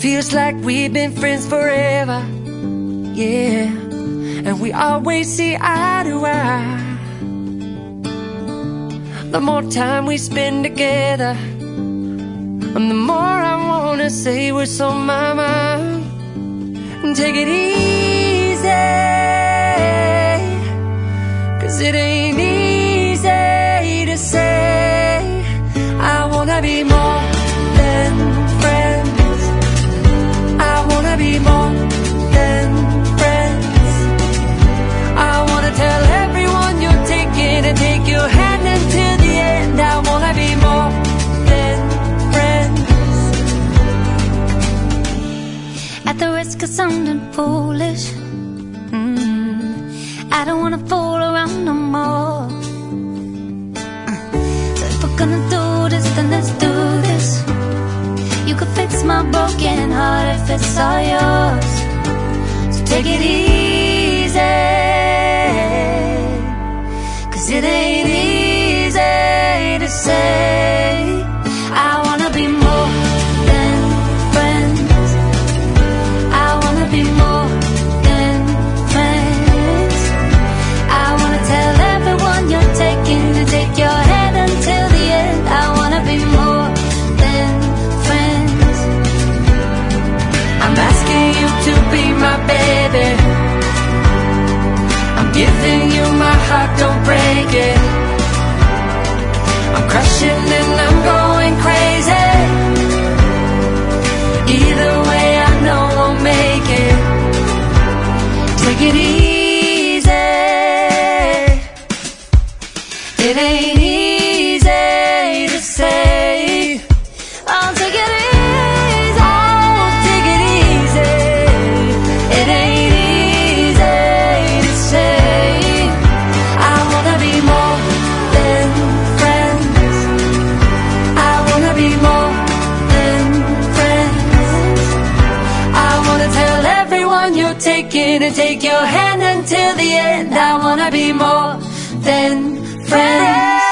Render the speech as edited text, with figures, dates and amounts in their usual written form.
feels like we've been friends forever, yeah. And we always see eye to eye. The more time we spend together, and the more I wanna say what's on my mind. Take it easy, 'cause it ain't easy to say I wanna be more than friends. I wanna be more than friends. I wanna tell everyone you're taking and take your hand until the end. I wanna be more than friends. At the risk of sounding foolish, I don't wanna fool around no more. So if we're gonna do this, then let's do this. You could fix my broken heart if it's all yours. So take it easy, 'cause it ain't easy to say I wanna be more than friends. I wanna be more than friends. I wanna tell everyone you're taking to take your hand until the end. I wanna be more than friends. I'm asking you to be my baby. I'm giving you my heart, don't break it. I'm crushing and I'm going crazy. Either way I know I'll make it. Take it easy. It ain't easy to say. I'll take it easy. Oh, take it easy. It ain't easy to say I wanna be more than friends. I wanna be more than friends. I wanna tell everyone you're taking and take your hand until the end. I wanna be more than friends.